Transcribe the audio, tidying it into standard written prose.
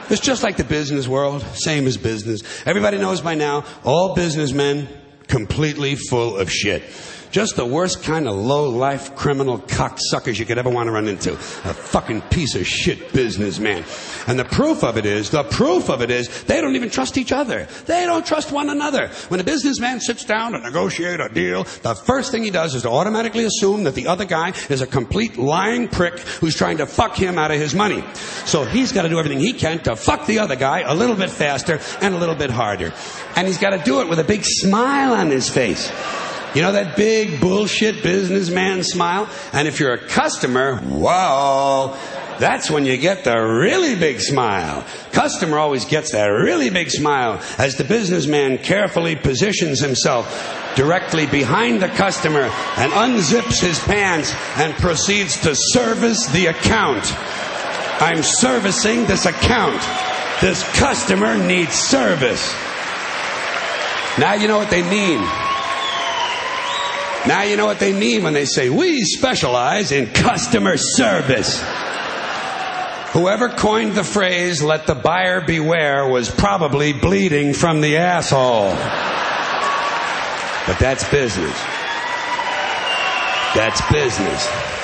It's just like the business world. Same as business. Everybody knows by now, all businessmen, completely full of shit. Just the worst kind of low-life criminal cocksuckers you could ever want to run into. A fucking piece of shit businessman. And the proof of it is, they don't even trust each other. They don't trust one another. When a businessman sits down to negotiate a deal, the first thing he does is to automatically assume that the other guy is a complete lying prick who's trying to fuck him out of his money. So he's got to do everything he can to fuck the other guy a little bit faster and a little bit harder. And he's got to do it with a big smile on his face. You know that big bullshit businessman smile? And if you're a customer, wow, that's when you get the really big smile. Customer always gets that really big smile as the businessman carefully positions himself directly behind the customer and unzips his pants and proceeds to service the account. I'm servicing this account. This customer needs service. Now you know what they mean. Now you know what they mean when they say, we specialize in customer service. Whoever coined the phrase, let the buyer beware, was probably bleeding from the asshole. But that's business. That's business.